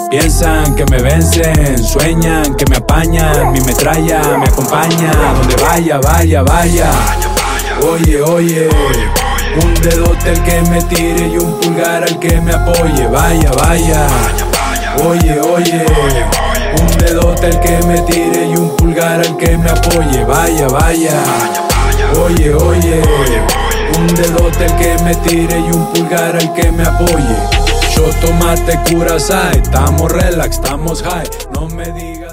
Piensan que me vencen, sueñan que me apañan. Mi metralla me acompaña donde vaya, vaya, vaya. Oye, oye, un dedote al que me tire y un pulgar al que me apoye. Vaya, vaya. Oye, oye, un dedote al que me tire y un pulgar al que me apoye. Vaya, vaya. Oye, oye, un dedote al que me tire y un pulgar al que me apoye. Yo tomate Curaçao, estamos relax, estamos high. No me digas